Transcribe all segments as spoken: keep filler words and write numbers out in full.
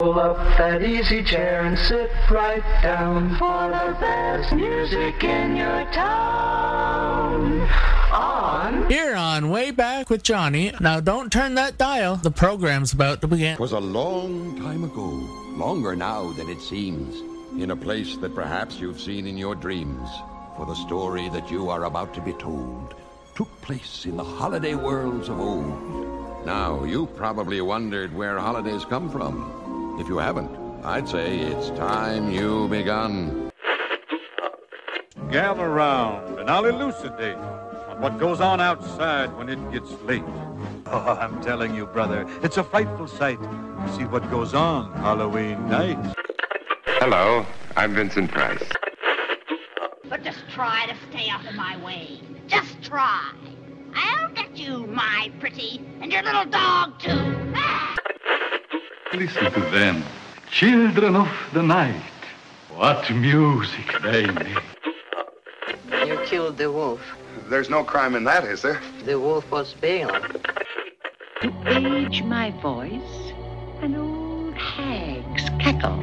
Pull up that easy chair and sit right down for the best music in your town. On here on Way Back with Johnny. Now don't turn that dial. The program's about to begin. It was a long time ago, longer now than it seems, in a place that perhaps you've seen in your dreams. For the story that you are about to be told took place in the holiday worlds of old. Now, you probably wondered where holidays come from. If you haven't, I'd say it's time you begun. Gather round and I'll elucidate on what goes on outside when it gets late. Oh, I'm telling you, brother, it's a frightful sight to see what goes on Halloween night. Hello, I'm Vincent Price. But just try to stay out of my way. Just try. I'll get you, my pretty, and your little dog, too. Ah! Listen to them, children of the night. What music they make. You killed the wolf. There's no crime in that, is there? The wolf was Balaam. To age my voice, an old hag's cackle.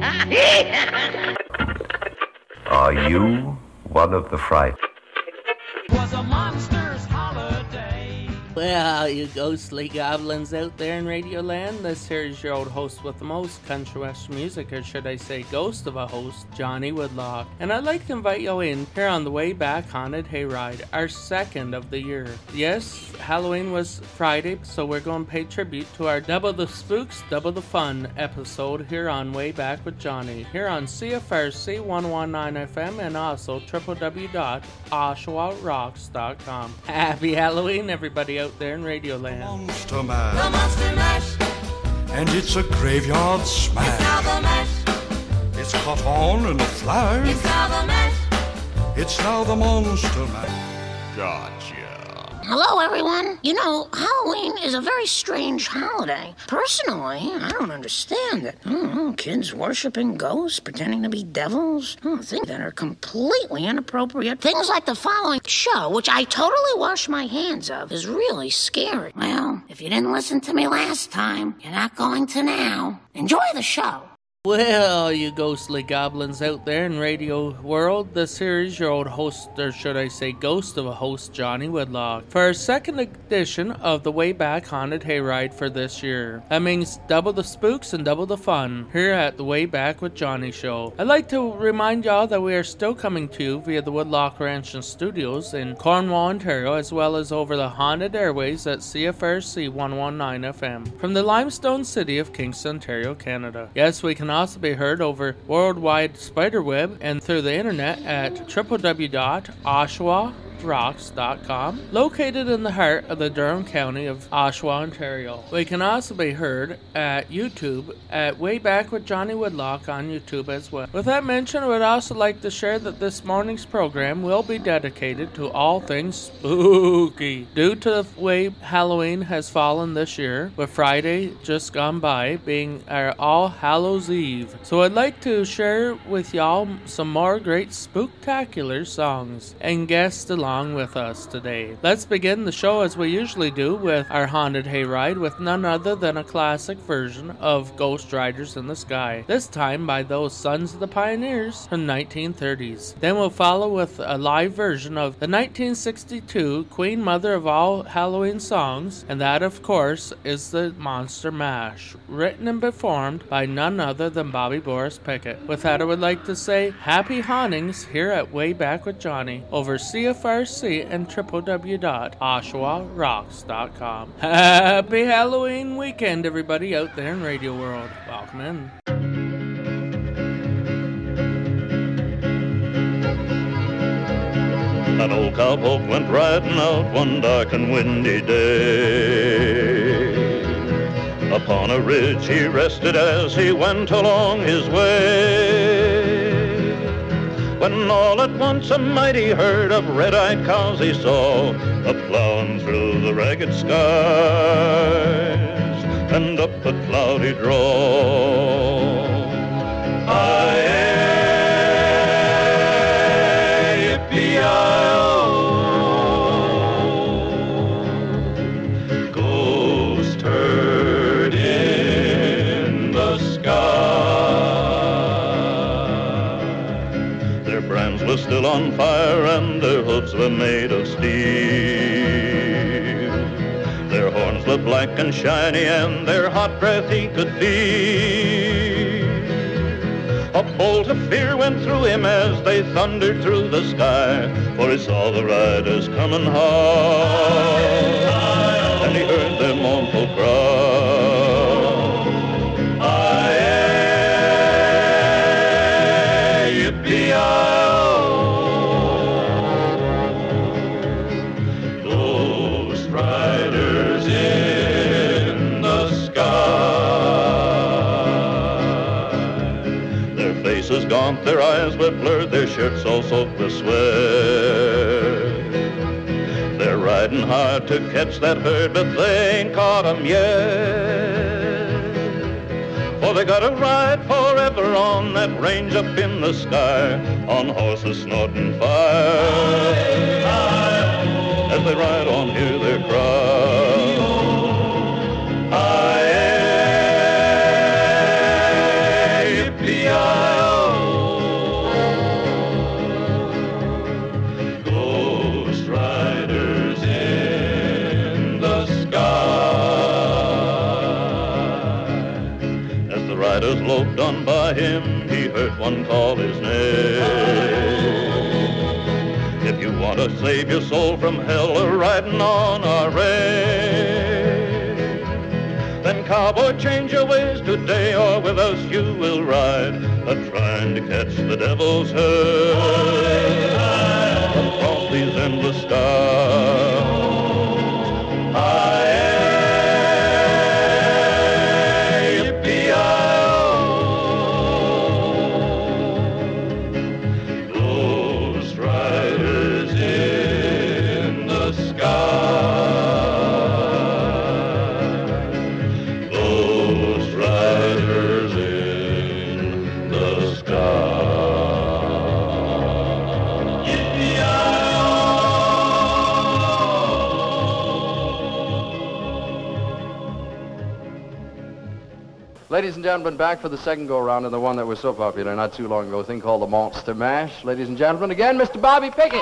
Are you one of the fright? Was a monster's holiday. Well, you ghostly goblins out there in Radio Land, this here is your old host with the most, country western music, or should I say ghost of a host, Johnny Woodlock. And I'd like to invite you in here on the Way Back Haunted Hayride, our second of the year. Yes, Halloween was Friday, so we're going to pay tribute to our Double the Spooks, Double the Fun episode here on Way Back with Johnny, here on C F R C one nineteen F M and also w w w dot oshawa rocks dot com. Happy Halloween, everybody out there in Radio Land. Monster Mash. The Monster Mash. And it's a graveyard smash. It's now the mash. It's caught on in a flash. It's now the mash. It's now the Monster Mash. Gotcha. Hello, everyone. You know, Halloween is a very strange holiday. Personally, I don't understand it. I don't know, kids worshiping ghosts, pretending to be devils. Oh, things that are completely inappropriate. Things like the following show, which I totally wash my hands of, is really scary. Well, if you didn't listen to me last time, you're not going to now. Enjoy the show. Well, you ghostly goblins out there in radio world, this here is your old host, or should I say ghost of a host, Johnny Woodlock, for our second edition of the Way Back Haunted Hayride for this year. That means double the spooks and double the fun here at the Way Back with Johnny show. I'd like to remind y'all that we are still coming to you via the Woodlock Ranch and Studios in Cornwall, Ontario, as well as over the haunted airways at C F R C one nineteen F M from the limestone city of Kingston, Ontario, Canada. Yes, we can also be heard over worldwide spiderweb and through the internet at w w w dot oshawa rocks dot com, located in the heart of the Durham County of Oshawa, Ontario. We can also be heard at YouTube at Way Back with Johnny Woodlock on YouTube as well. With that mentioned, I would also like to share that this morning's program will be dedicated to all things spooky. Due to the way Halloween has fallen this year, with Friday just gone by being our All Hallows Eve. So I'd like to share with y'all some more great spooktacular songs and guests along with us today. Let's begin the show as we usually do with our Haunted Hayride with none other than a classic version of Ghost Riders in the Sky, this time by those Sons of the Pioneers from the nineteen thirties. Then we'll follow with a live version of the nineteen sixty-two Queen Mother of all Halloween songs, and that of course is the Monster Mash, written and performed by none other than Bobby Boris Pickett. With that, I would like to say happy hauntings here at Way Back with Johnny over C F R C and w w w dot oshawa rocks dot com. Happy Halloween weekend, everybody out there in Radio World. Welcome in. An old cowpoke went riding out one dark and windy day. Upon a ridge he rested as he went along his way. When all at once a mighty herd of red-eyed cows he saw, a-plowing through the ragged skies and up a cloudy draw. Aye, yippee-yi-oh, ghost herd in the sky. was still on fire, and their hooves were made of steel. Their horns were black and shiny, and their hot breath he could feel. A bolt of fear went through him as they thundered through the sky, for he saw the riders coming hard, and he heard their mournful cry. Ghost riders in the sky. Their faces gaunt, their eyes were blurred, their shirts all soaked with sweat. They're riding hard to catch that herd, but they ain't caught 'em yet. For they gotta ride forever on that range up in the sky, on horses snorting fire. As they ride on, hear their cry. Ghost riders in the sky. As the riders loped on by him, he heard one call his name. If you want to save your soul from hell, or riding on our range, then cowboy, change your ways today, or with us you will ride, a trying to catch the devil's herd across these endless skies. Ladies and gentlemen, back for the second go-around in the one that was so popular not too long ago, a thing called the Monster Mash. Ladies and gentlemen, again, Mister Bobby Pickett.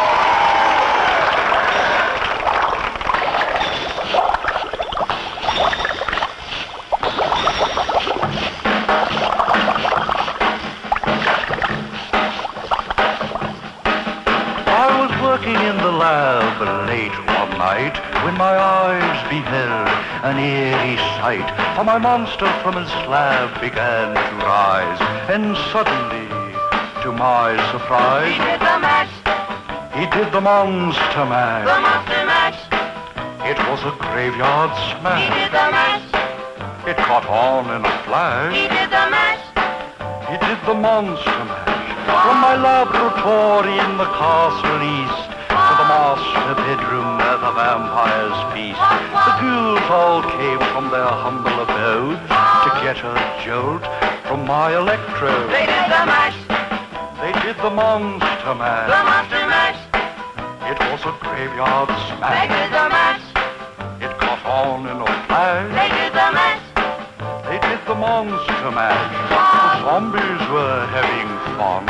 I was working in the lab late one night when my eyes beheld an eerie sight, for my monster from his slab began to rise, and suddenly, to my surprise, He did the mash, he did the monster mash. the monster mash. It was a graveyard He smash. did the mash, It caught on in a flash. he did the mash. He did the monster mash. From my laboratory in the castle east to the master bedroom where the vampires feast, the ghouls all came from their humble abodes to get a jolt from my electrode. They did the mash, They did the monster the mash. monster mash. It was a graveyard They smash. did the mash, It caught on in a flash. they did the mash. They did the monster mash. The zombies were having fun.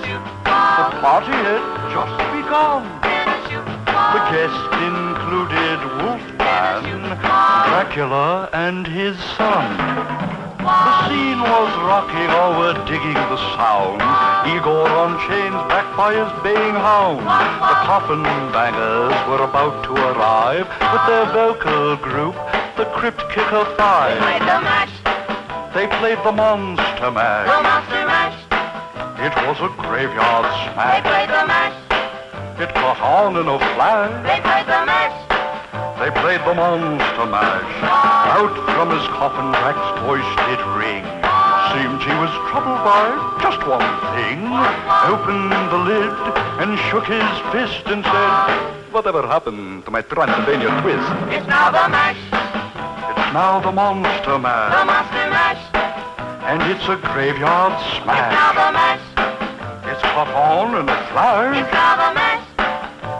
The party had just begun. The guests included Wolfman, Dracula, and his son. The scene was rocking, all were digging the sound. Igor on chains, backed by his baying hound. The coffin bangers were about to arrive with their vocal group, the Crypt Kicker Five. They played the mash, They played the monster mash. the monster mash. It was a graveyard They smash. played the mash, It caught on in a flash. they played the mash. They played the monster mash. Out from his coffin, Drac's voice did ring. Seemed he was troubled by just one thing. Opened the lid and shook his fist and said, "Whatever happened to my Transylvania twist?" It's now the mash, It's now the monster the mash. monster mash. And it's a graveyard It's now smash. the mash, It's caught on in a flash. it's now the mash.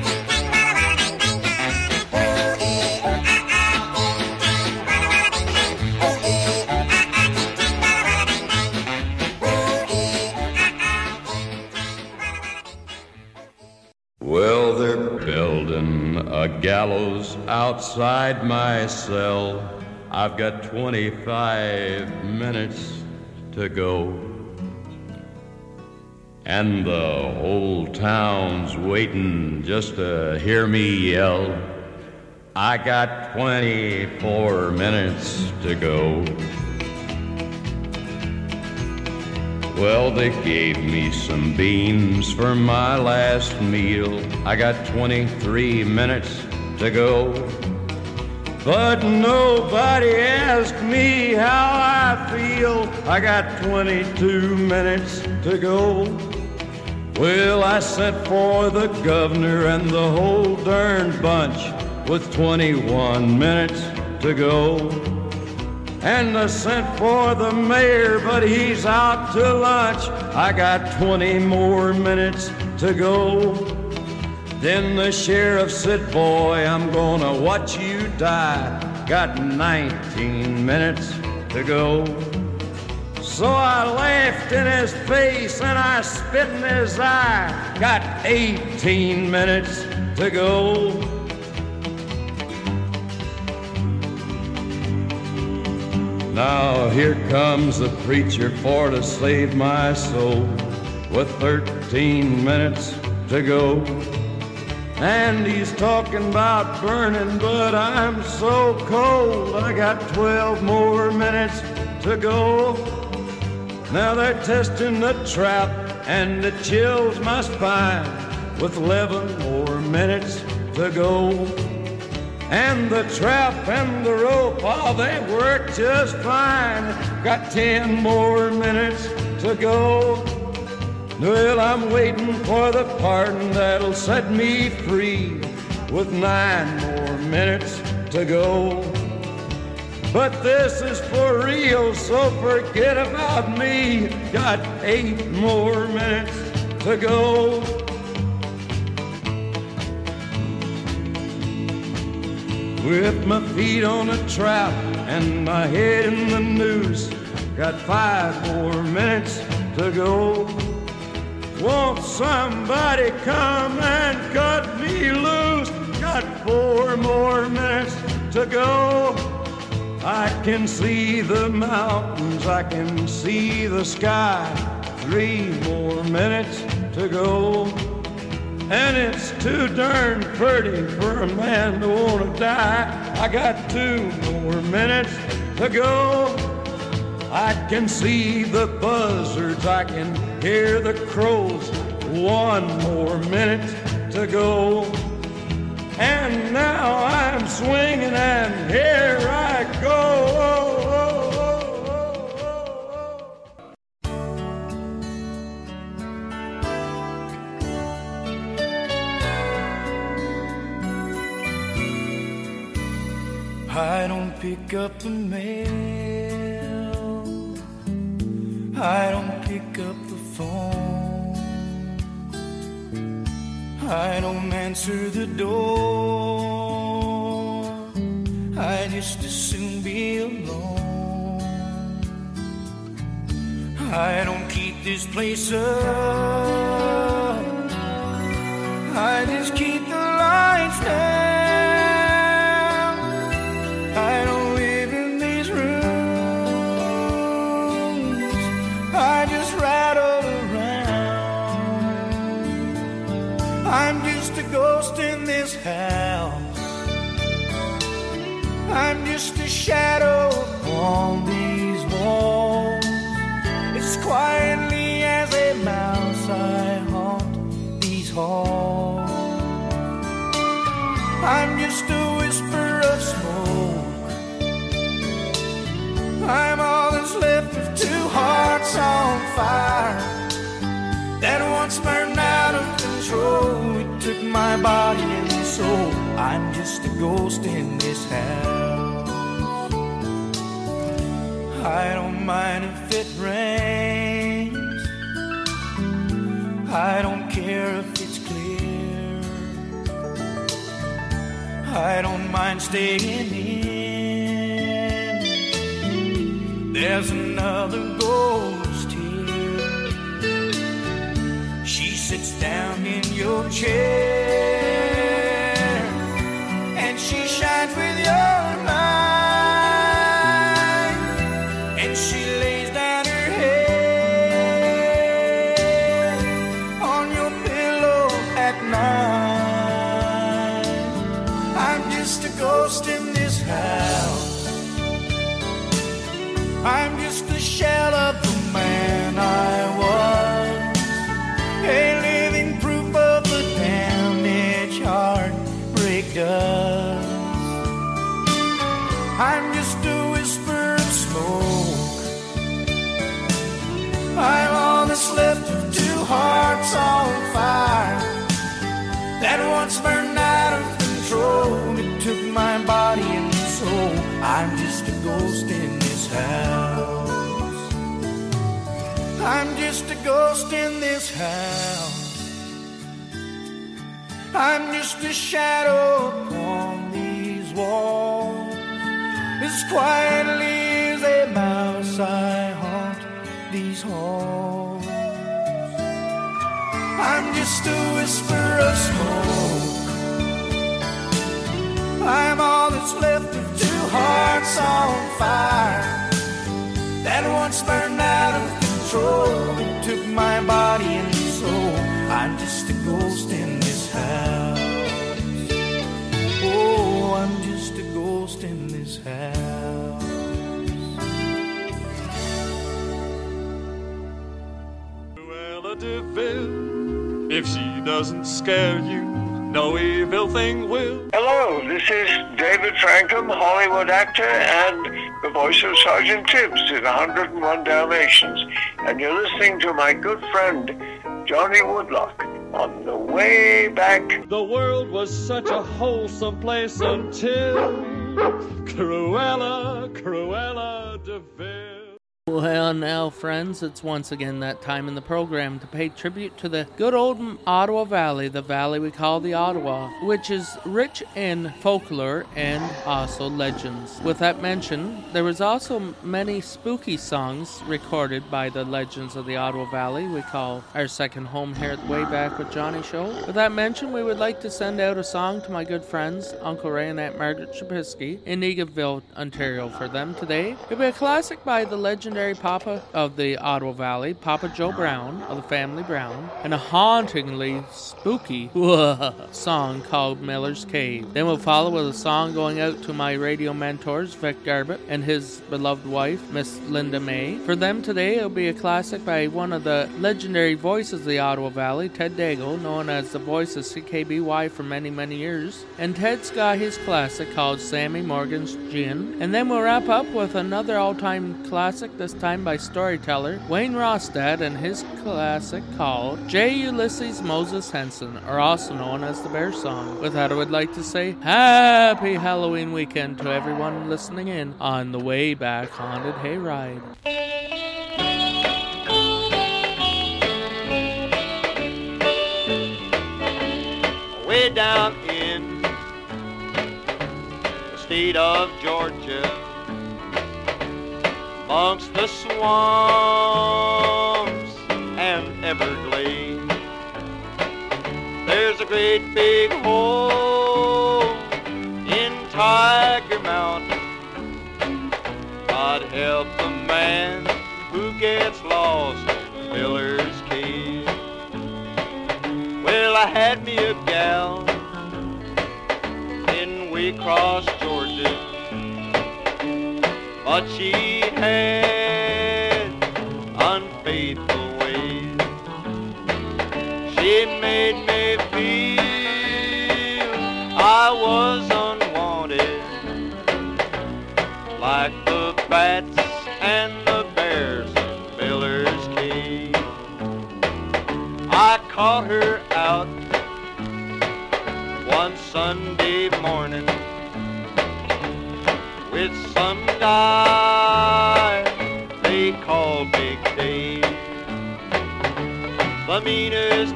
Well, they're building a gallows outside my cell. I've got twenty-five minutes to go. And the whole town's waiting just to hear me yell. I got twenty-four minutes to go. Well, they gave me some beans for my last meal. I got twenty-three minutes to go. But nobody asked me how I feel. I got twenty-two minutes to go. Well, I sent for the governor and the whole darn bunch with twenty-one minutes to go. And I sent for the mayor, but he's out to lunch. I got twenty more minutes to go. Then the sheriff said, boy, I'm gonna watch you die. Got nineteen minutes to go. So I laughed in his face and I spit in his eye. Got eighteen minutes to go. Now here comes the preacher for to save my soul, with thirteen minutes to go. And he's talking about burning, but I'm so cold. I got twelve more minutes to go. Now they're testing the trap, and it chills my spine, with eleven more minutes to go. And the trap and the rope, oh, they work just fine. Got ten more minutes to go. Well, I'm waiting for the pardon that'll set me free, with nine more minutes to go. But this is for real, so forget about me. Got eight more minutes to go. With my feet on a trap and my head in the noose, got five more minutes to go. Won't somebody come and cut me loose? Got four more minutes to go. I can see the mountains, I can see the sky. Three more minutes to go. And it's too darn pretty for a man to want to die. I got two more minutes to go. I can see the buzzards, I can hear the crows. One more minute to go. And now I'm swinging and here I go. Oh, oh, oh, oh, oh. I don't pick up the mail. I don't pick up the phone. I don't answer the door. I just as soon be alone. I don't keep this place up. I just keep the lights down. I don't live in these rooms. I just rattle around. I'm just a ghost in this house. I'm just a shadow upon these walls. As quietly as a mouse I haunt these halls. I'm just a whisper of smoke. I'm all that's left of two hearts on fire that once burned out of control. It took my body and soul. I'm just a ghost in this house. I don't mind if it rains. I don't care if it's clear. I don't mind staying in. There's another ghost here. She sits down in your chair and she shines with your light, and she lays down her head on your pillow at night. I'm just a ghost in this house. I'm just a shell of the man I was, a living proof of the damage heartbreak does. I'm just a whisper of smoke. I'm all that's left of two hearts on fire that once burned out of control. It took my body and soul. I I'm just a ghost in this house. I'm just a ghost in this house. I'm just a shadow upon these walls. As quietly as a mouse I haunt these halls. I'm just a whisper of smoke. I'm all that's left of two hearts on fire that once burned out of control and took my body and soul. I'm just a ghost in this house. Oh, I'm just a ghost in this house. Cruella de Vil, if she doesn't scare you, no evil thing will. Hello, this is David Frankham, Hollywood actor and the voice of Sergeant Tibbs in one hundred and one Dalmatians. And you're listening to my good friend, Johnny Woodlock, on the way back. The world was such a wholesome place until Cruella, Cruella de Vil. Well, now, friends, it's once again that time in the program to pay tribute to the good old Ottawa Valley, the valley we call the Ottawa, which is rich in folklore and also legends. With that mentioned, there was also many spooky songs recorded by the Legends of the Ottawa Valley, we call our second home here at the Way Back with Johnny show. With that mentioned, we would like to send out a song to my good friends, Uncle Ray and Aunt Margaret Shapisky in Eagleville, Ontario for them today. It'll be a classic by the legendary Papa of the Ottawa Valley, Papa Joe Brown of the family Brown, and a hauntingly spooky song called Miller's Cave. Then we'll follow with a song going out to my radio mentors, Vic Garbett and his beloved wife, Miss Linda May. For them today, it'll be a classic by one of the legendary voices of the Ottawa Valley, Ted Dago, known as the voice of C K B Y for many, many years. And Ted's got his classic called Sammy Morgan's Gin. And then we'll wrap up with another all-time classic, this time by storyteller Wayne Rostad and his classic called J. Ulysses Moses Henson, or also known as the Bear Song. With that, I would like to say happy Halloween weekend to everyone listening in on the Way Back Haunted Hayride. Way down in the state of Georgia, amongst the swamps and Everglades, there's a great big hole in Tiger Mountain. God help the man who gets lost in Miller's Cave. Well, I had me a gal in Waycross, Georgia, but she had unfaithful ways. She made me feel I was unwanted, like the bats and the bears in Miller's Cave. I caught her out one Sunday morning with some guy they call Big Dave, the meanest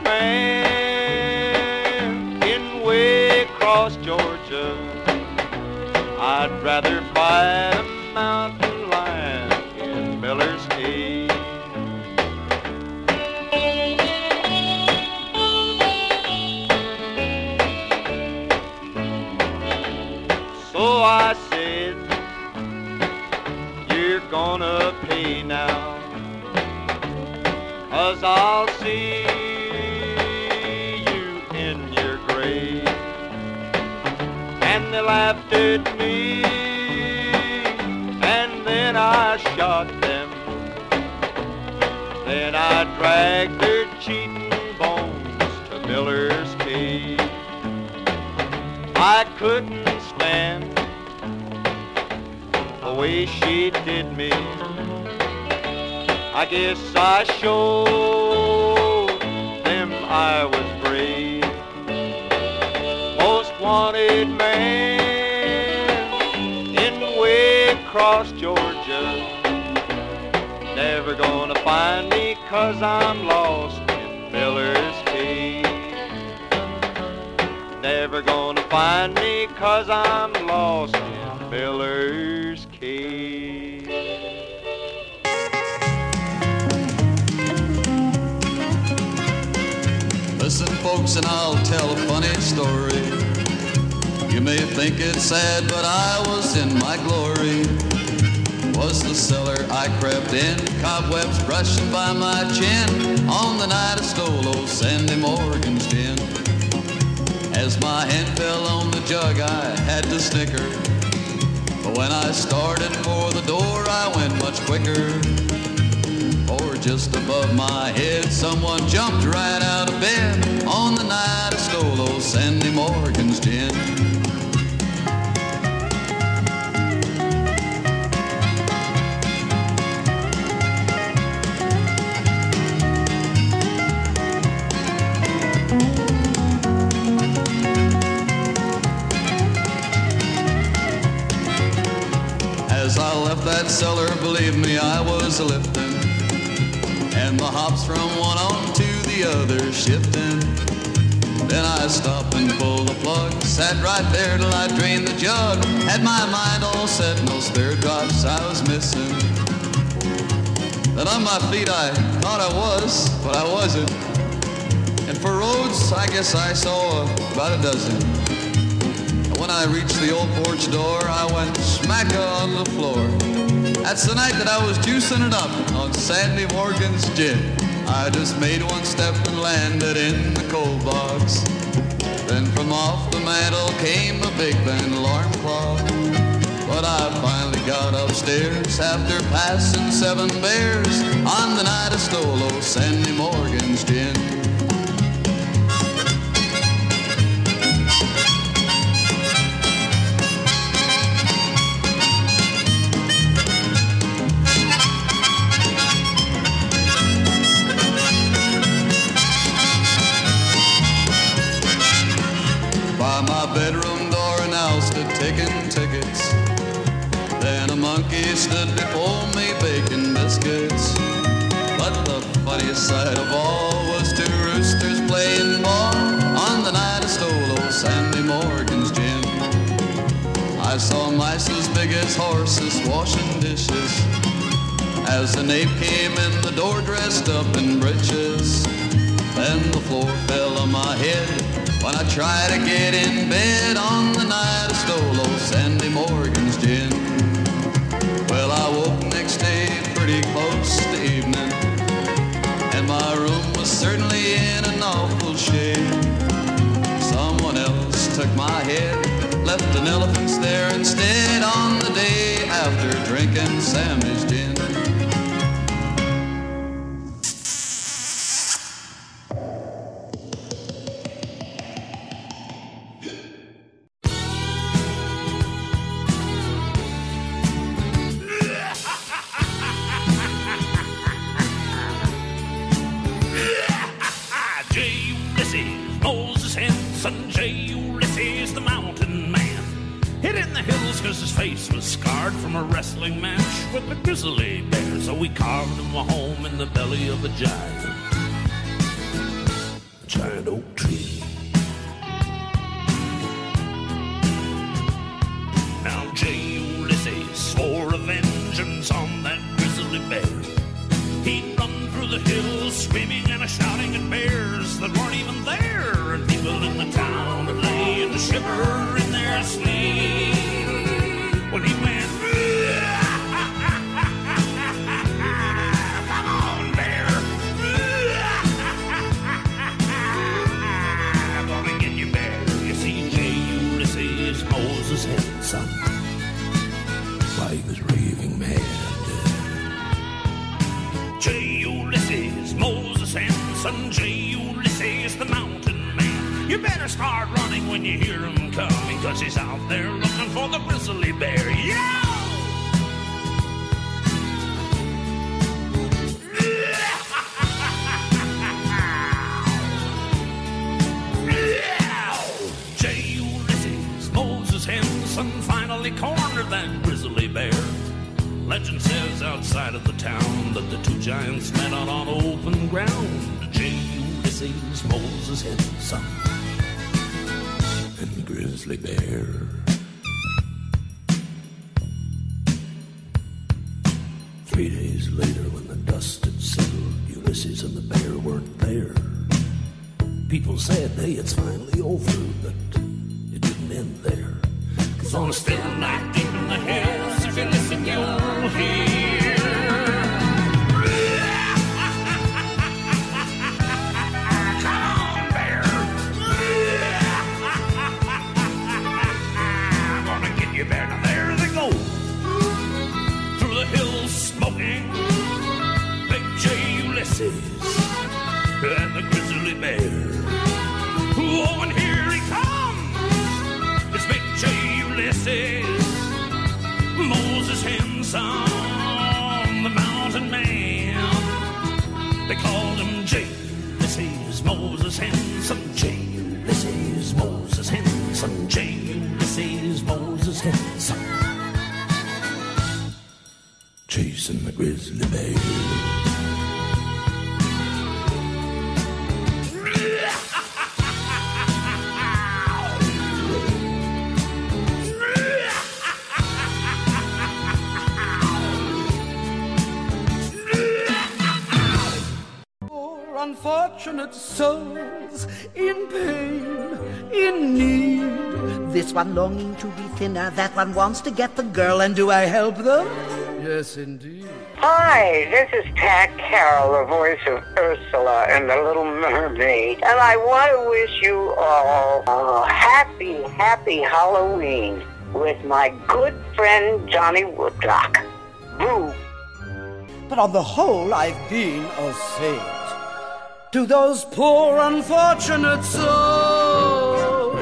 man in Waycross, Georgia. I'd rather fight a mountain lion in Miller's Cave. So I said, you're gonna pay now, 'cause I'll see you in your grave. And they laughed at me, and then I shot them. Then I dragged their cheating bones to Miller's Cave. I couldn't stand the way she did me. I guess I showed them I was brave. Most wanted man in way across Georgia. Never gonna find me 'cause I'm lost in Miller's Cave. Never gonna find me 'cause I'm lost in Miller's Cave. Listen, folks, and I'll tell a funny story. You may think it's sad, but I was in my glory. Was the cellar I crept in, cobwebs brushing by my chin, on the night I stole old Sandy Morgan's gin. As my hand fell on the jug, I had to snicker. But when I started for the door, I went much quicker. For just above my head, someone jumped right out of bed, on the night I stole old Sandy Morgan's gin. As I left that cellar, believe me, I was lifting, and the hops from one on to the other shifting. Then I stopped and pulled the plug, sat right there till I drained the jug. Had my mind all set, no spare drops I was missing. Then on my feet I thought I was, but I wasn't. And for roads, I guess I saw about a dozen. When I reached the old porch door, I went smack on the floor. That's the night that I was juicing it up on Sandy Morgan's gin. I just made one step and landed in the coal box. Then from off the mantel came a big band alarm clock. But I finally got upstairs after passing seven bears, on the night I stole old Sandy Morgan's gin. By my bedroom door an owl stood taking tickets. Then a monkey stood before me baking biscuits. But the funniest sight of all was two roosters playing ball, on the night I stole old Sandy Morgan's gin. I saw mice as big as horses washing dishes, as an ape came in the door dressed up in breeches. Then the floor fell on my head when I tried to get in bed, on the night I stole old Sandy Morgan's gin. Well, I woke next day pretty close to evening, and my room was certainly in an awful shade. Someone else took my head, left an elephant's there instead, on the day after drinking Sammy's gin. From a wrestling match with a grizzly bear, so we carved him a home in the belly of a giant, a giant oak tree. Now J. Ulysses swore a vengeance on that grizzly bear. He'd run through the hills screaming and a shouting at bears that weren't even there, and people in the town that lay in the shiver in their sleep when he went. Son, while he was raving mad. J. Ulysses, Moses and son, J. Ulysses, the mountain man. You better start running when you hear him coming, 'cause he's out there looking for the grizzly bear. Yeah! J. Ulysses, Moses Henson finally cornered that grizzly bear. Legend says outside of the town that the two giants met out on open ground. J. Ulysses, Moses, his son, and Grizzly Bear. Three days later, when the dust had settled, Ulysses and the bear weren't there. People said, hey, it's finally over, but it didn't end there. 'Cause on a still night deep in the hills, if you listen, you'll hear. Come on, bear. I'm gonna get you, bear. Now there they go. Through the hills smoking, Big J. Ulysses and the Grizzly Bear. Oh, and here he comes. It's Big J. Ulysses, Moses' handsome, the mountain man. They called him J. Ulysses, Moses' handsome. J. Ulysses, Moses' handsome. J. Ulysses, Moses' handsome. Chasing the Grizzly Bear. Unfortunate souls in pain, in need. This one longing to be thinner, that one wants to get the girl, and do I help them? Yes, indeed. Hi, this is Pat Carroll, the voice of Ursula in The Little Mermaid, and I want to wish you all a happy, happy Halloween with my good friend Johnny Woodlock. Boo. But on the whole, I've been a saint. To those poor unfortunate souls.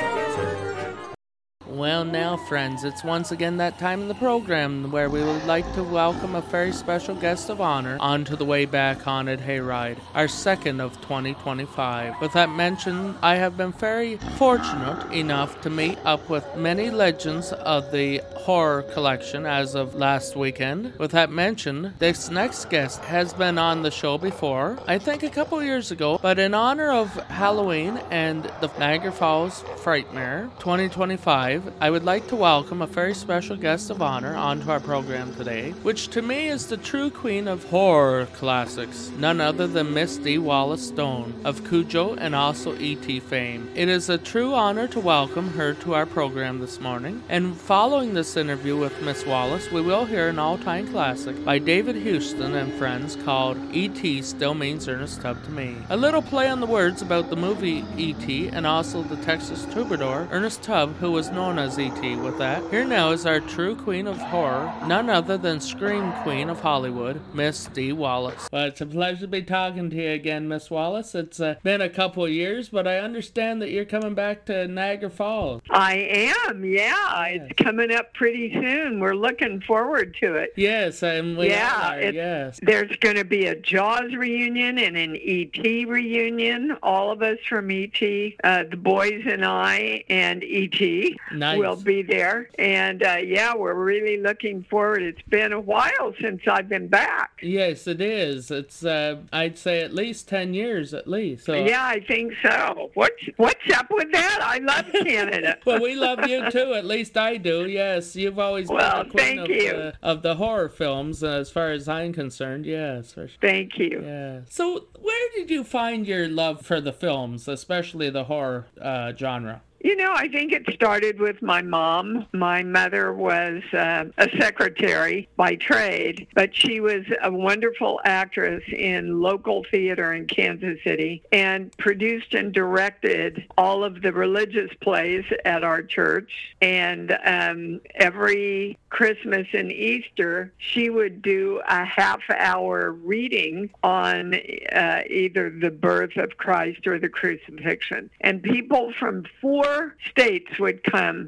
Well now, friends, it's once again that time in the program where we would like to welcome a very special guest of honor onto the Way Back Haunted Hayride, our second of twenty twenty-five. With that mentioned, I have been very fortunate enough to meet up with many legends of the horror collection as of last weekend. With that mentioned, this next guest has been on the show before, I think a couple years ago, but in honor of Halloween and the Niagara Falls Frightmare twenty twenty-five, I would like to welcome a very special guest of honor onto our program today, which to me is the true queen of horror classics, none other than Miss Dee Wallace Stone of Cujo and also E T fame. It is a true honor to welcome her to our program this morning, and following this interview with Miss Wallace, we will hear an all-time classic by David Houston and friends called E T Still Means Ernest Tubb to Me. A little play on the words about the movie E T and also the Texas troubadour Ernest Tubb, who was known as E T. With that, here now is our true queen of horror, none other than Scream Queen of Hollywood, Miss Dee Wallace. Well, it's a pleasure to be talking to you again, Miss Wallace. It's uh, been a couple of years, but I understand that you're coming back to Niagara Falls. I am, yeah. It's coming up pretty soon. We're looking forward to it. Yes, and we yeah, are, it, yes. There's going to be a Jaws reunion and an E T reunion. All of us from E T, uh, the boys and I and E T Nice. will be there. And, uh, yeah, we're really looking forward. It's been a while since I've been back. Yes, it is. It's, uh, I'd say at least ten years at least. So. Yeah, I think so. What's, what's up with that? I love Canada. Well, we love you too. At least I do. Yes, you've always well, been the queen thank of, you. Uh, of the horror films, uh, as far as I'm concerned. Yes, for sure. Thank you. Yeah. So, where did you find your love for the films, especially the horror uh, genre? You know, I think it started with my mom. My mother was uh, a secretary by trade, but she was a wonderful actress in local theater in Kansas City and produced and directed all of the religious plays at our church. And um, every Christmas and Easter, she would do a half-hour reading on uh, either the birth of Christ or the crucifixion. And people from four states would come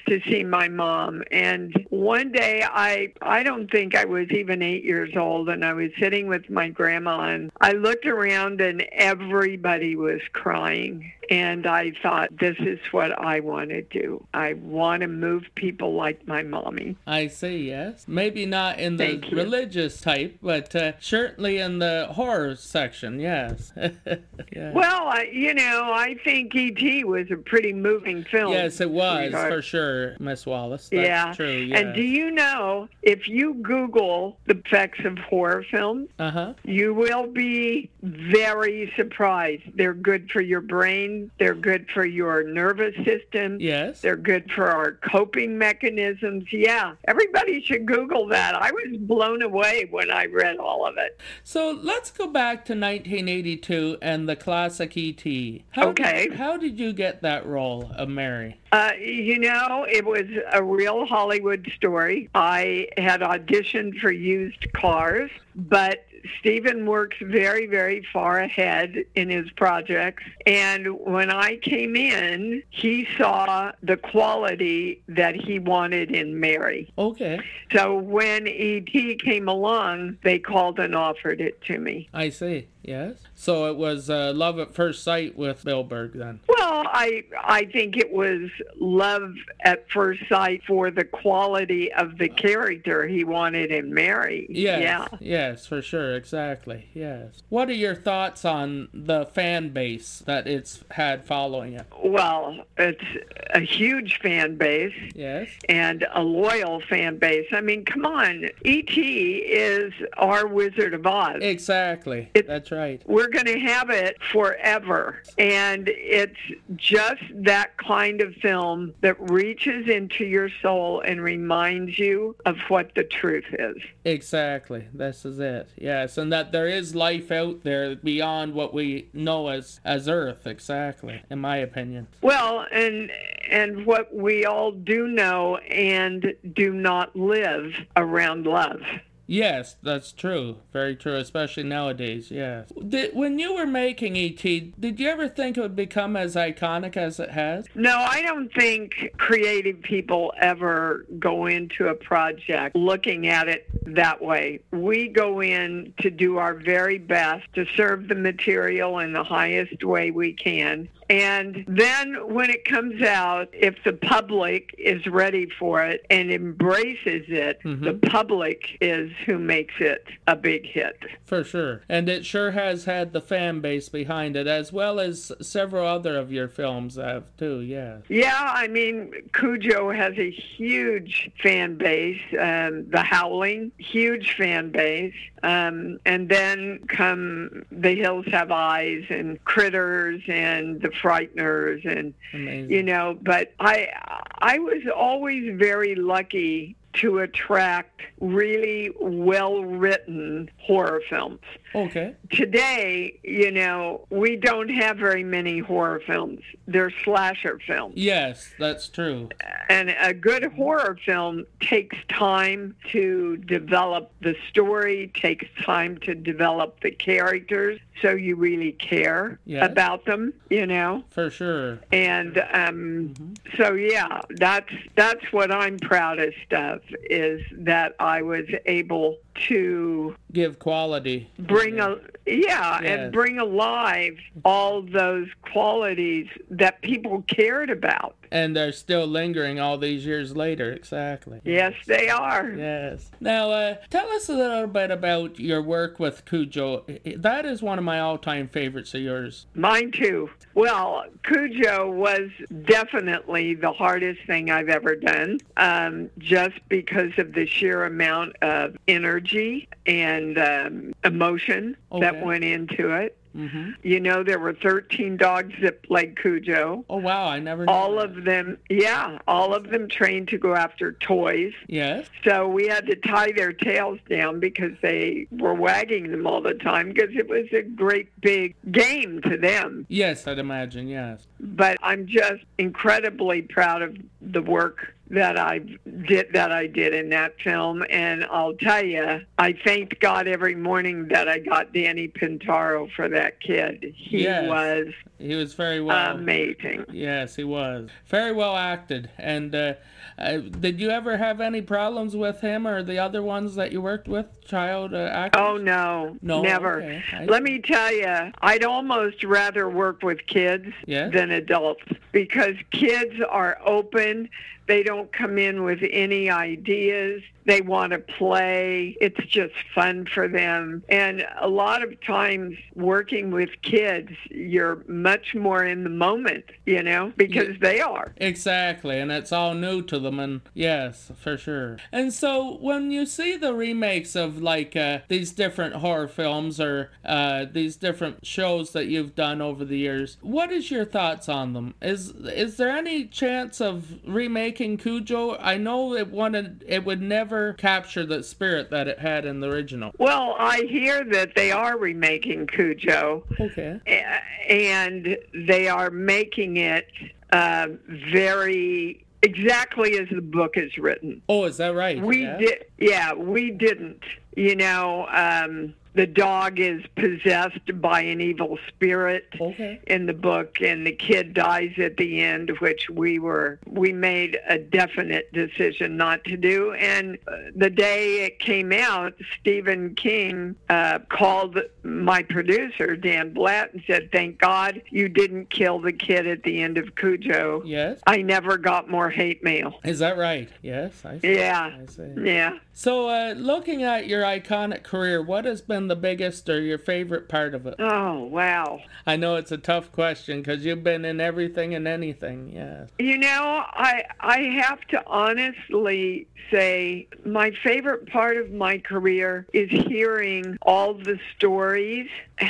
to see my mom. And one day, I I don't think I was even eight years old, and I was sitting with my grandma, and I looked around, and everybody was crying. And I thought, this is what I want to do. I want to move people like my mommy. I see, yes. Maybe not in the Thank you. religious type, but uh, certainly in the horror section, yes. Yeah. Well, I, you know, I think E T was a pretty moving film. Yes, it was, sweetheart. for sure, Miss Wallace. That's yeah. true, yes. And do you know, if you Google the effects of horror films, Uh-huh. you will be very surprised. They're good for your brain. They're good for your nervous system. Yes. They're good for our coping mechanisms. Yeah, everybody should Google that. I was blown away when I read all of it. So let's go back to nineteen eighty-two and the classic E T. How Okay. Did, how did you get that role of Mary? Uh, you know, it was a real Hollywood story. I had auditioned for used cars, but Stephen works very, very far ahead in his projects. And when I came in, he saw the quality that he wanted in Mary. Okay. So when E T came along, they called and offered it to me. I see, yes. So it was uh, love at first sight with Spielberg then. Well, I I think it was love at first sight for the quality of the character he wanted in Mary. Yes, Yeah. yes, for sure, exactly, yes. What are your thoughts on the fan base that it's had following it? Well, it's a huge fan base. Yes. And a loyal fan base. I mean, come on. E T is our Wizard of Oz. Exactly. That's right. We're going to have it forever. And it's just that kind of film that reaches into your soul and reminds you of what the truth is. Exactly. This is it. Yes, and that there is life out there beyond what we know as as Earth. Exactly, in my opinion. Well, and and what we all do know and do not live around love. Yes, that's true. Very true, especially nowadays, yes. Did, when you were making E T, did you ever think it would become as iconic as it has? No, I don't think creative people ever go into a project looking at it that way. We go in to do our very best to serve the material in the highest way we can. And then when it comes out, if the public is ready for it and embraces it, Mhm. the public is who makes it a big hit. For sure. And it sure has had the fan base behind it, as well as several other of your films have too, yes. Yeah, I mean, Cujo has a huge fan base. Um, The Howling, huge fan base. Um, and then come The Hills Have Eyes and Critters and The Frighteners and, Amazing. you know, but I, I was always very lucky to attract really well-written horror films. Okay. Today, you know, we don't have very many horror films. They're slasher films. Yes, that's true. And a good horror film takes time to develop the story, takes time to develop the characters, so you really care Yes. about them, you know? For sure. And um, so, yeah, that's that's what I'm proudest of, is that I was able to Give quality. bring a yeah Yes. and bring alive all those qualities that people cared about. And they're still lingering all these years later, exactly. Yes, they are. Yes. Now, uh, tell us a little bit about your work with Cujo. That is one of my all-time favorites of yours. Mine too. Well, Cujo was definitely the hardest thing I've ever done, um, just because of the sheer amount of energy and um, emotion that Okay. went into it. Mm-hmm. You know, there were thirteen dogs that played Cujo. Oh, wow, I never knew All that. of them, yeah, all of them trained to go after toys. Yes. So we had to tie their tails down because they were wagging them all the time because it was a great big game to them. Yes, I'd imagine, yes. But I'm just incredibly proud of the work that I did that I did in that film, and I'll tell you, I thanked God every morning that I got Danny Pintaro for that kid. He Yes. was He was very well. amazing. Yes, he was. Very well acted. And uh, uh, did you ever have any problems with him or the other ones that you worked with, child uh, actors? Oh, no, No, never. okay. I- Let me tell you, I'd almost rather work with kids Yeah? than adults because kids are open. They don't come in with any ideas. They want to play. It's just fun for them. And a lot of times working with kids, you're much more in the moment, you know, because Yeah. they are. Exactly, and it's all new to them, and yes, for sure. And so when you see the remakes of like uh, these different horror films or uh, these different shows that you've done over the years, what is your thoughts on them? Is is there any chance of remaking Cujo? I know it wanted it would never capture the spirit that it had in the original. Well, I hear that they are remaking Cujo. Okay. A- And they are making it uh, very exactly as the book is written. Oh, is that right? We yeah. did, yeah, we didn't. You know, um, the dog is possessed by an evil spirit Okay. in the book, and the kid dies at the end, which we were we made a definite decision not to do. And uh, the day it came out, Stephen King uh, called my producer Dan Blatt and said, "Thank God you didn't kill the kid at the end of Cujo." Yes. I never got more hate mail. Is that right? Yes, I see. Yeah, I see. yeah. So, uh, looking at your iconic career, what has been the biggest or your favorite part of it? Oh, wow. I know it's a tough question because you've been in everything and anything, yes. You know, I I have to honestly say my favorite part of my career is hearing all the stories,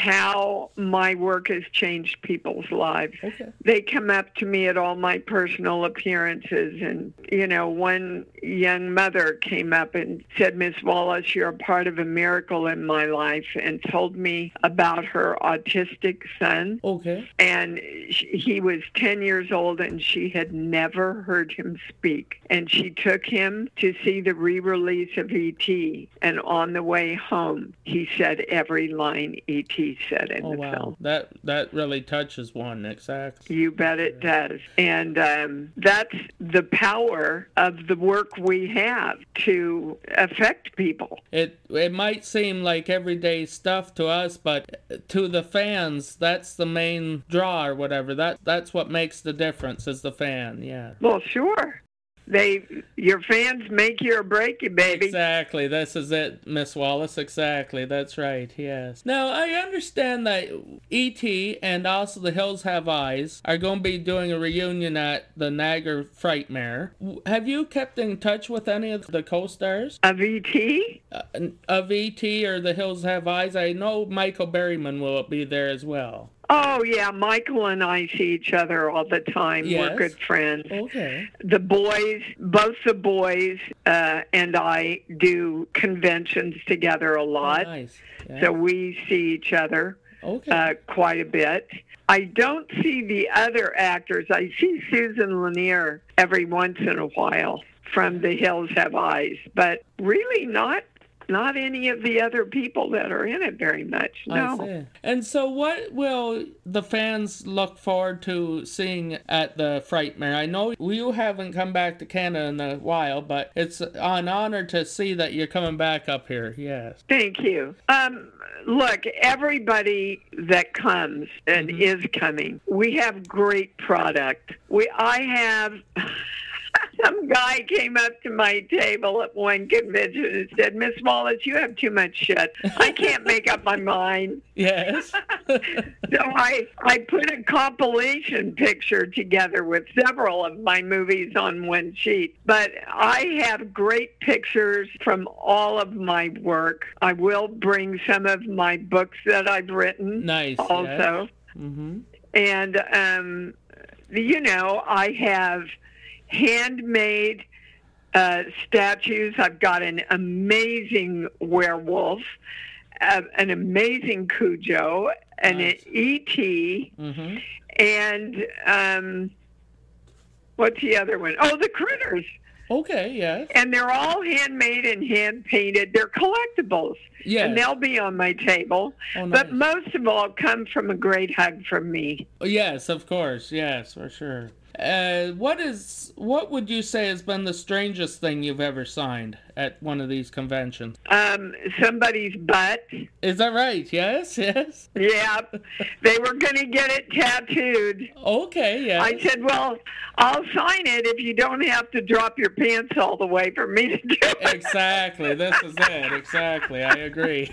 how my work has changed people's lives. Okay. They come up to me at all my personal appearances, and, you know, one young mother came up and said, "Miss Wallace, you're a part of a miracle in my life," and told me about her autistic son. Okay. And sh- he was ten years old, and she had never heard him speak. And she took him to see the re-release of E T And on the way home, he said every line E T said in Oh, the wow. film. That, that really touches one, exactly. You bet it does. And um, that's the power of the work we have to affect people. It it might seem like everyday stuff to us, but to the fans, that's the main draw or whatever. That That's what makes the difference is the fan, yeah. Well, sure. They, your fans make you or break you, baby. Exactly. This is it, Miss Wallace. Exactly. That's right. Yes. Now, I understand that E T and also The Hills Have Eyes are going to be doing a reunion at the Niagara Frightmare. W- Have you kept in touch with any of the co-stars? Of E T? Uh, of E T or The Hills Have Eyes? I know Michael Berryman will be there as well. Oh, yeah. Michael and I see each other all the time. Yes. We're good friends. Okay. The boys, both the boys uh, and I do conventions together a lot. Oh, nice. Yeah. So we see each other Okay. uh, quite a bit. I don't see the other actors. I see Susan Lanier every once in a while from The Hills Have Eyes, but really not not any of the other people that are in it very much. No. I see. And so what will the fans look forward to seeing at the Frightmare? I know you haven't come back to Canada in a while, but it's an honor to see that you're coming back up here. Yes. Thank you. Um, look, everybody that comes and is coming, we have great product. We, I have... Some guy came up to my table at one convention and said, "Miss Wallace, you have too much shit. I can't make up my mind." Yes. So I, I put a compilation picture together with several of my movies on one sheet. But I have great pictures from all of my work. I will bring some of my books that I've written Nice. also. Yes. Mm-hmm. And, um, you know, I have handmade uh, statues. I've got an amazing werewolf, uh, an amazing Cujo, and Nice. an E T, Mm-hmm. and um, what's the other one? Oh, the Critters. Okay, yes. And they're all handmade and hand-painted. They're collectibles. Yes. And they'll be on my table. Oh, nice. But most of all, come from a great hug from me. Yes, of course. Yes, for sure. Uh, what is what would you say has been the strangest thing you've ever signed at one of these conventions? Um, somebody's butt. Is that right? Yes, yes. Yeah, they were going to get it tattooed. Okay, yeah. I said, well, I'll sign it if you don't have to drop your pants all the way for me to do it. Exactly. This is it. Exactly. I agree.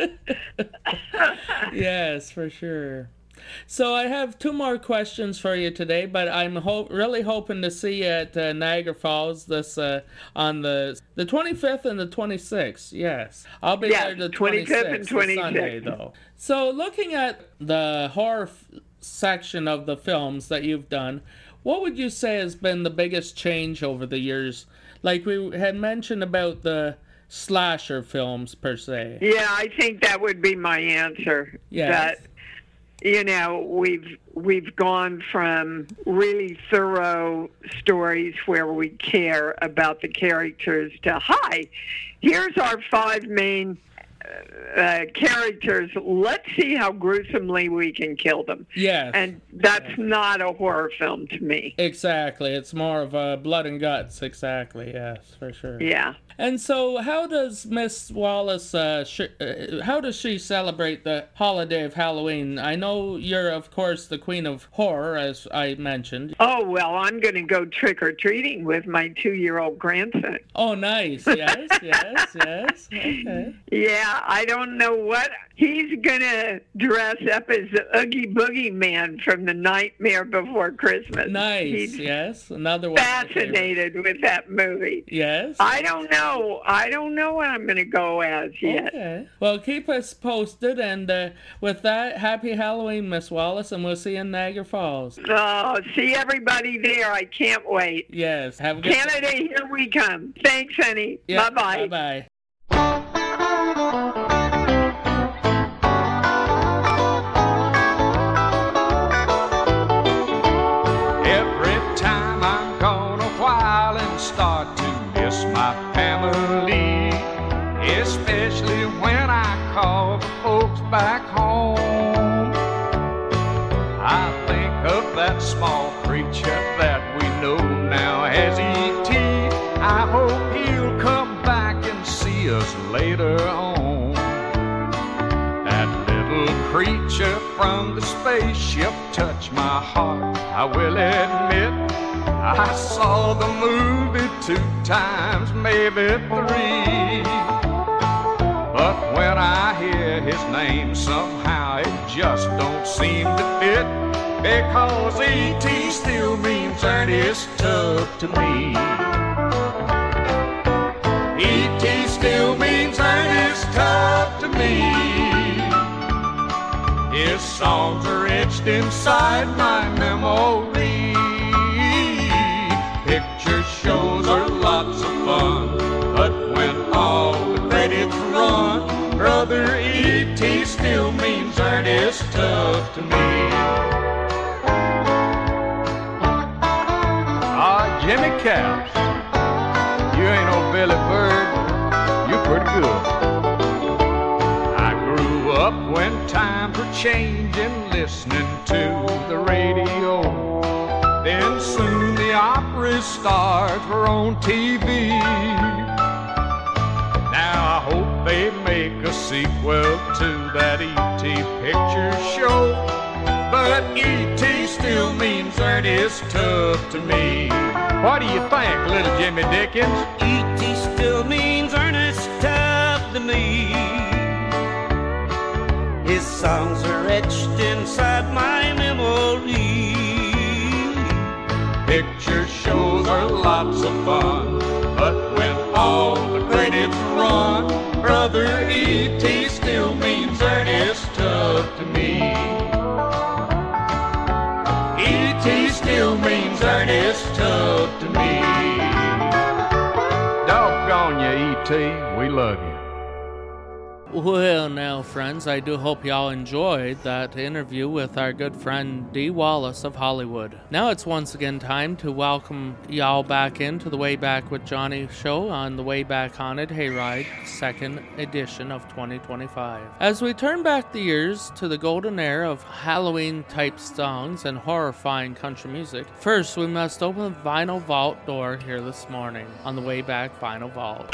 Yes, for sure. So I have two more questions for you today, but I'm ho- really hoping to see you at uh, Niagara Falls this uh, on the the twenty-fifth and the twenty-sixth. Yes, I'll be Yes, there the twenty-fifth and twenty-sixth, the Sunday, twenty-sixth. though. So looking at the horror f- section of the films that you've done, what would you say has been the biggest change over the years? Like we had mentioned about the slasher films per se. Yeah, I think that would be my answer. Yes. That, you know, we've we've gone from really thorough stories where we care about the characters to, hi, here's our five main uh, characters. Let's see how gruesomely we can kill them. Yes. And that's not a horror film to me. Exactly. It's more of a blood and guts. Exactly. Yes, for sure. Yeah. And so how does Miss Wallace, uh, sh- uh, how does she celebrate the holiday of Halloween? I know you're, of course, the queen of horror, as I mentioned. Oh, well, I'm going to go trick-or-treating with my two-year-old grandson. Oh, nice. Yes, yes, yes. Okay. Yeah, I don't know what. He's going to dress up as the Oogie Boogie Man from The Nightmare Before Christmas. Nice, He's yes. Another one. fascinated with that movie. Yes. I don't know. I don't know what I'm going to go as yet. Okay. Well, keep us posted, and uh, with that, happy Halloween, Miss Wallace, and we'll see you in Niagara Falls. Oh, see everybody there. I can't wait. Yes. Have a good Canada, day. here we come. Thanks, honey. Yeah, Bye-bye. Bye-bye. Every time I'm gone a while and start to miss my family, especially when I call the folks back home. I think of that small creature that we know now as E T I hope he'll come back and see us later on. That little creature from the spaceship touched my heart, I will admit. I saw the movie two times, maybe three. But when I hear his name, somehow it just don't seem to fit. Because E T still means Ernest Tubb to me. E T still means Ernest Tubb to me. His songs are etched inside my memory. Picture shows are lots of fun, but when all the credits run, Brother E T still means Ernest Tubb to me. Ah, Jimmy Caps, you ain't no Billy Bird, you pretty good. I grew up when times were changing, listening to the radio. Then soon the opera stars were on T V. Now I hope they make a sequel to that E T picture show. But E T still means Ernest Tubb to me. What do you think, little Jimmy Dickens? E T still means Ernest Tubb to me. His songs are etched inside my memory. Picture shows are lots of fun, but when all the credits run, Brother E T still means Ernest Tubb to me. E T still means Ernest Tubb to me. Doggone you, E T, we love you. Well, now, friends, I do hope y'all enjoyed that interview with our good friend Dee Wallace of Hollywood. Now it's once again time to welcome y'all back into the Way Back with Johnny show on the Way Back Haunted Hayride, second edition of twenty twenty-five. As we turn back the years to the golden era of Halloween-type songs and horrifying country music, first we must open the vinyl vault door here this morning on the Way Back Vinyl Vault.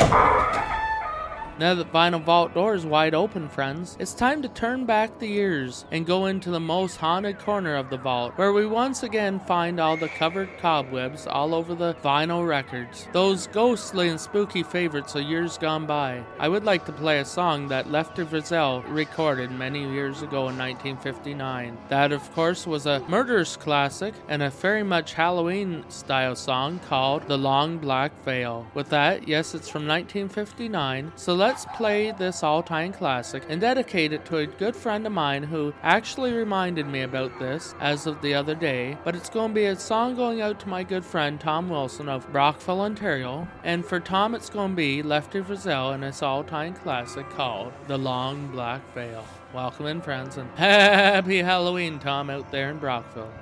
Now that Vinyl Vault door is wide open, friends, it's time to turn back the years and go into the most haunted corner of the vault, where we once again find all the covered cobwebs all over the vinyl records, those ghostly and spooky favorites of years gone by. I would like to play a song that Lefty Frizzell recorded many years ago in nineteen fifty-nine. That, of course, was a murderous classic and a very much Halloween-style song called The Long Black Veil. With that, yes, it's from nineteen fifty-nine, so let's Let's play this all-time classic and dedicate it to a good friend of mine who actually reminded me about this as of the other day, but it's going to be a song going out to my good friend Tom Wilson of Brockville, Ontario, and for Tom it's going to be Lefty Frizzell and this all-time classic called The Long Black Veil. Welcome in, friends, and happy Halloween, Tom, out there in Brockville.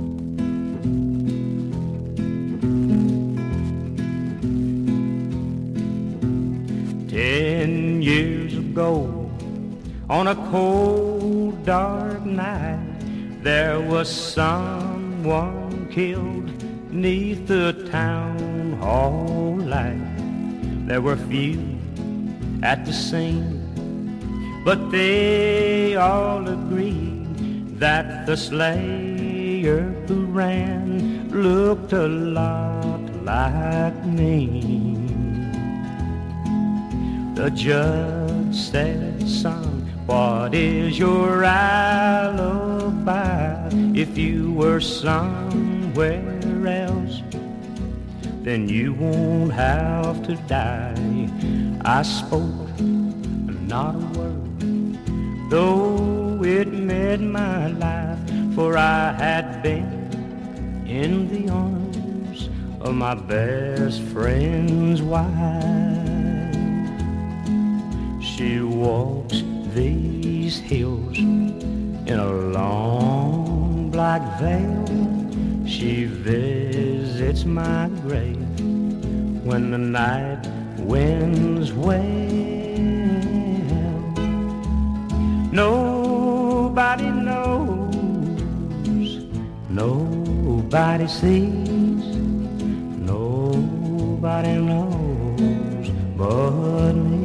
Ten years ago, on a cold, dark night, there was someone killed neath the town hall light. There were few at the scene, but they all agreed that the slayer who ran looked a lot like me. The judge said, son, what is your alibi? If you were somewhere else, then you won't have to die. I spoke not a word, though it made my life, for I had been in the arms of my best friend's wife. She walks these hills in a long black veil. She visits my grave when the night winds wail. Nobody knows, nobody sees, nobody knows but me.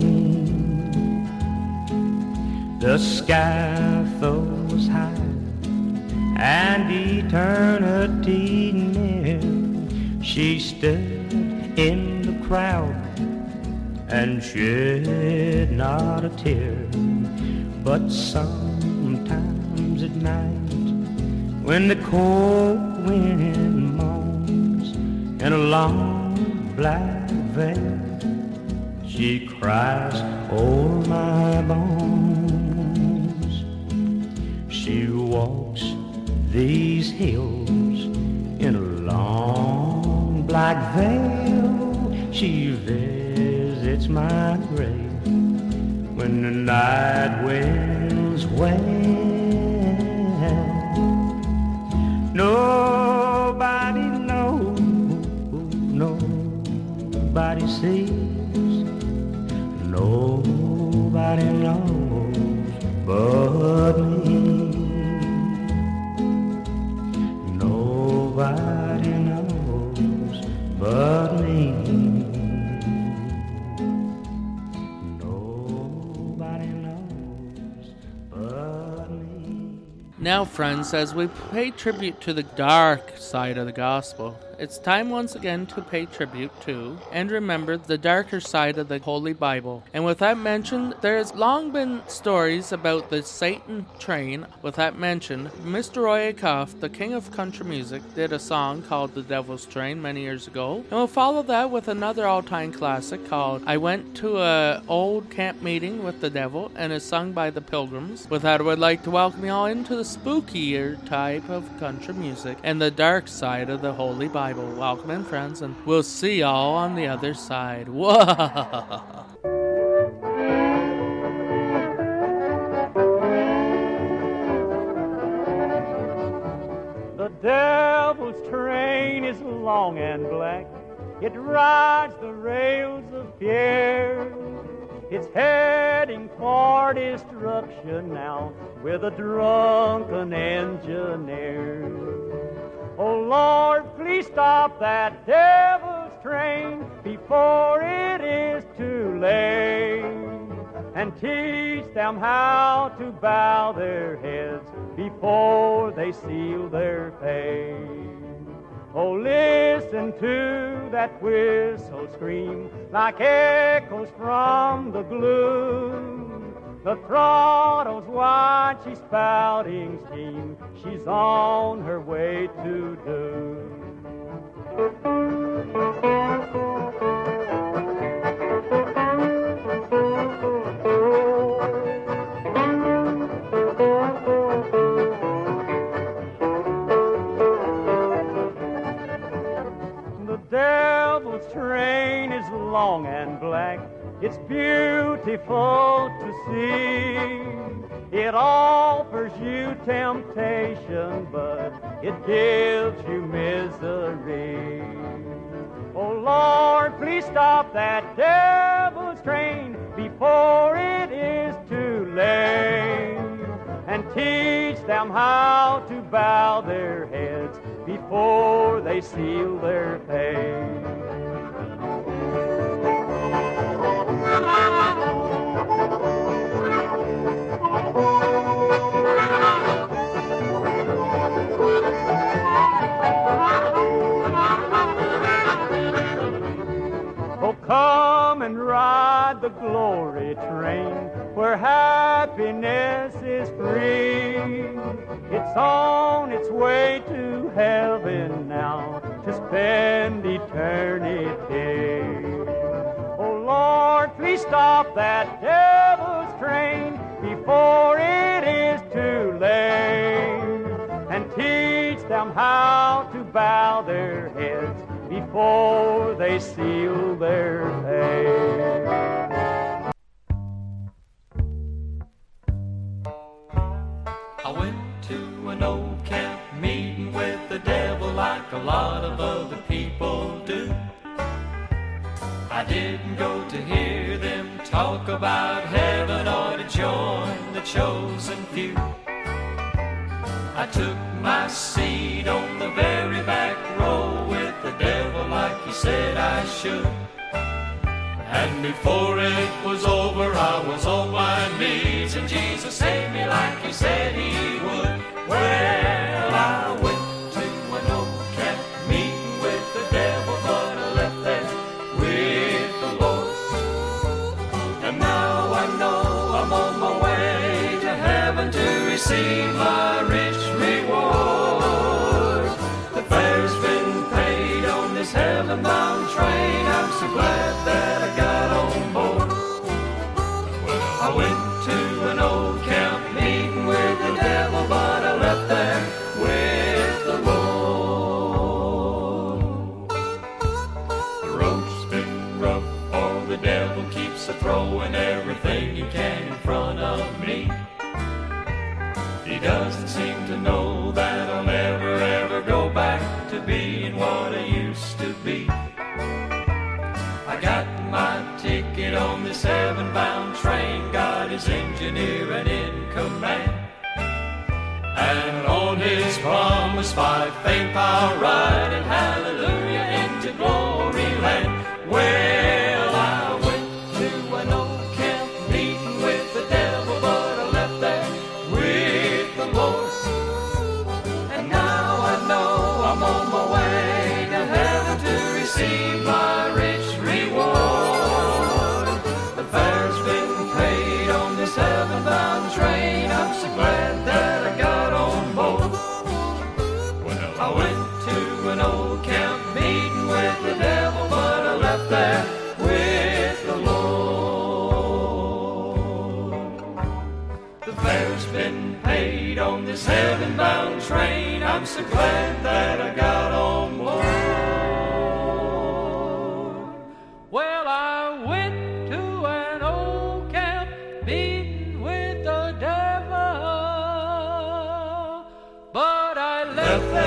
The sky throws high and eternity near. She stood in the crowd and shed not a tear. But sometimes at night, when the cold wind moans in a long black veil, she cries o'er my bones. She walks these hills in a long black veil. She visits my grave when the night winds wail. Nobody knows, nobody sees, nobody knows but me. Nobody knows but me. Nobody knows but me. Now, friends, as we pay tribute to the dark side of the gospel, it's time once again to pay tribute to and remember the darker side of the Holy Bible. And with that mentioned, there has long been stories about the Satan train. With that mentioned, Mister Roy Acuff, the king of country music, did a song called The Devil's Train many years ago. And we'll follow that with another all-time classic called I Went to a Old Camp Meeting with the Devil, and is sung by the Pilgrims. With that, I would like to welcome you all into the spookier type of country music and the dark side of the Holy Bible. Welcome in, friends, and we'll see y'all on the other side. Whoa! It rides the rails of fear. It's heading for destruction now with a drunken engineer. Oh Lord, please stop that devil's train before it is too late, and teach them how to bow their heads before they seal their fate. Oh, listen to that whistle scream like echoes from the gloom. The throttle's wide, she's spouting steam. She's on her way to doom. The devil's train is long and black. It's beautiful to see. It offers you temptation, but it gives you misery. Oh Lord, please stop that devil's train before it is too late, and teach them how to bow their heads before they seal their fate. Oh, come and ride the glory train where happiness is free. It's on its way to heaven now to spend eternity. Oh Lord, please stop that devil's train before it is too late, and teach them how to bow their heads before they seal their fate. I went to an old camp meeting with the devil like a lot of other people do. I didn't go to hear them talk about heaven or to join the chosen few. I took my seat on the very back row with the devil like he said I should. And before it was over, I was on my knees, and Jesus saved me like he said he would. Well, I went to an old camp meeting with the devil, but I left there with the Lord. And now I know I'm on my way to heaven to receive my rich reward. The fare's been paid on this heaven-bound train. I'm so glad that I got on board. I went to an old camp meeting with the devil, but I left there with the Lord. The road's been rough, for the devil keeps a-throwing everything he can in front of me. He doesn't seem to know that I'll never ever go back to being what I used to be. I got my ticket on this heaven-bound train, got his engineering in command, and on his promise by faith I'll ride, and hallelujah into glory land. Well, I went to an old camp meeting with the devil, but I left there with the Lord. And now I know I'm on my way to heaven to receive my rich reward. The fare's been paid on this heaven-bound train. I'm so glad that I got on board. Well, I went to an old camp meeting with the devil, but I left there with the Lord. The fare's been paid on this heaven-bound train. I'm so glad that I got on board. Well, I went to an old camp meeting with the devil, but I left there